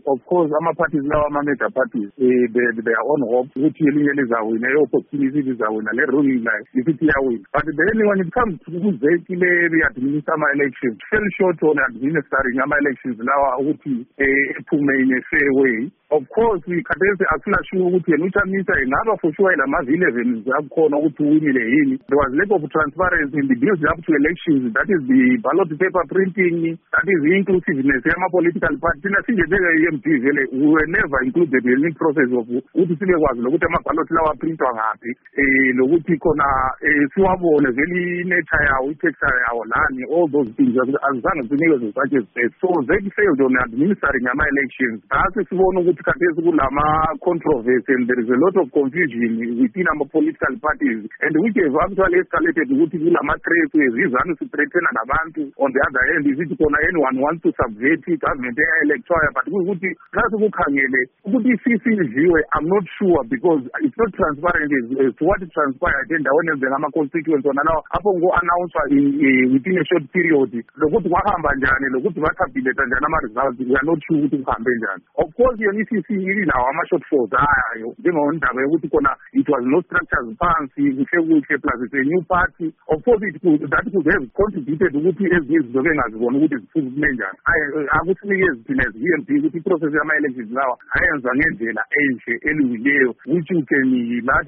of course ama-parties lawa ama-major parties they are on hope ukuthi elinye lizawina i-opportunity lizawina le-ruling layo isithi iyawina. But then when it comes to kuzeki le-administer ama-elections fell short on administering ama-elections lawa ukuthi ephume in a fair way. Of course khathesi asinasure ukuthi yena uThamisa ingaba for sure lamavile 11 akukhona ukuthi uwinile yini. There was lack of transparency in the build up to elections, that is the ballot paper printing, that is the inclusiveness yama-political party. Thina sinjenge-EMD vele we were never included in the process of ukuthi sibekwazi lokuthi ama-ballot lawa aprintwa ngaphi lokuthi khona siwabone vele i-nature yawo, i-texture yawo lani, all those things azange sinikeze such as that. So they failed on administering ama-elections. Ngase sibone ukuthi khathesi kulama-controversy and there is a lot of confusion within ama-political parties and which have actually escalated ukuthi kulama-threats izizanu si-threatena nabantu. On the other hand isithi khona anyone wants to subvert i-government electoral, but ukuthi ngase kukhangele ukuthi i-CC idliwe, I'm not sure because it's not transparent as to what transpired endaweni ezengama-constituents ona lawo apho ngo-announcwa within a short period lokuthi kwahamba njani lokuthi basubmit njani ama-results. We are not sure ukuthi kuhambe njani. Of course yona i-CC ilinawo ama-shortfalls ayo njengendaba yokuthi khona it was no structures phansi kuhle plus it's a new party. Of course that could have contributed ukuthi ezinye izinto bengazibona ukuthi ziphume njani. Akusinikezi thina as EMD ukuthi i-process yama-elections lawa ayenza ngendlela enhle elungileyo which you can lathi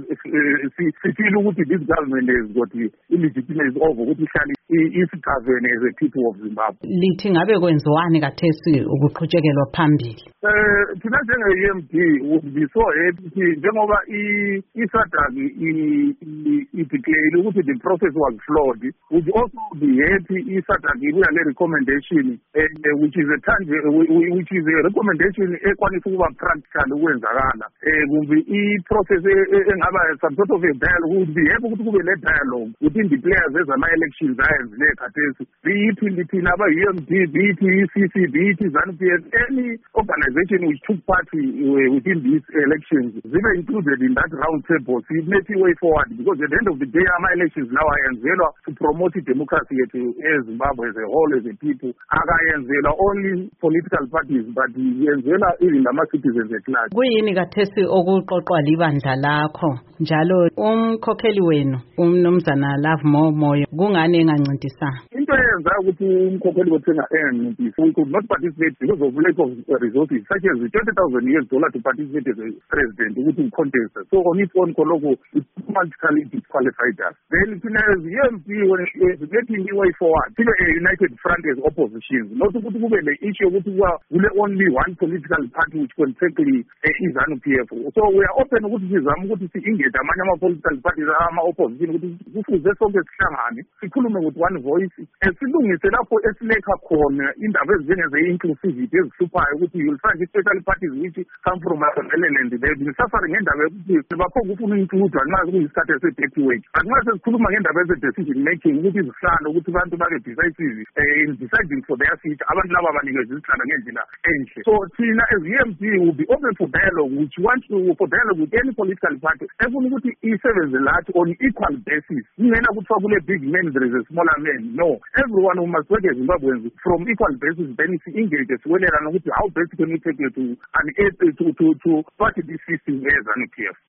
sifile ukuthi this government has got illegitimacy over ukuthi ihlale isigovern as a people of Zimbabwe. Lithi ngabe kwenziwani khathesi ukuqhutshekelwa phambili? Thina njenge-EMD would be so happy njengoba i-SADC i-declared ukuthi the process was flawed. Would also be happy i-SADC ibuya le-recommendation which is a recommendation ekwanisa ukuba practical ukwenzakala. Kumbe i-process engaba some sort of a dialogue. Would be happy ukuthi kube le-dialogue within the players ezama-elections ayenzileyo khathesi. Be it aba-EMD, be it i-CC, be it i-ZANU-PF, any organization which took part within these elections, they were included in that round table. So it makes a way forward because at the end of the day, ama-elections now ayenzelwa to promote democracy as Zimbabwe as a whole, as a people. Akayenzelwa only political parties, but yenzelwa even ama-citizens at large. Kuyini khathesi okuqoqwa libandla lakho njalo umkhokheli wenu umnumzana Love Moyo kungani engancintisanga? Into eyenza ukuthi umkhokheli wethu engancintisi, we could not participate because of lack of resources such as $20,000 to participate as a president ukuthi contest. So on its own koloko it automatically disqualified us. Then as EMP when it is getting the way forward, a united front as opposition. Not ukuthi kube le issue ukuthi kule only one political party which consequently is ZANU-PF. So we are open ukuthi sizama ukuthi si-engage amanye ama-political parties ama-opposition ukuthi kufuze sonke sihlangane sikhulume with one voice silungise lapho esilekha khona indaba ezinjengeze-inclusivity ezihluphayo ukuthi you'll find especially parties which come from Matabeleland they've been suffering ngendaba yokuthi baphonga ufuna includwa nxa kuyisikhathi ese-dirty work. But nxa sesikhuluma ngendaba eze-decision making ukuthi izihlalo ukuthi abantu babe decisive in deciding for their future, abantu laba banikezwe izihlalo ngendlela enhle. So thina as EMD will be open for dialogue which wants to for dialogue with any political party efuna ukuthi isebenze lathi on equal basis. Ingena kuthiwa kule big man there is a smaller man. No, everyone who must work as Zimbabweans from equal basis then si-engage siwelelana ukuthi how best can we take you to party this system as ZANU-PF.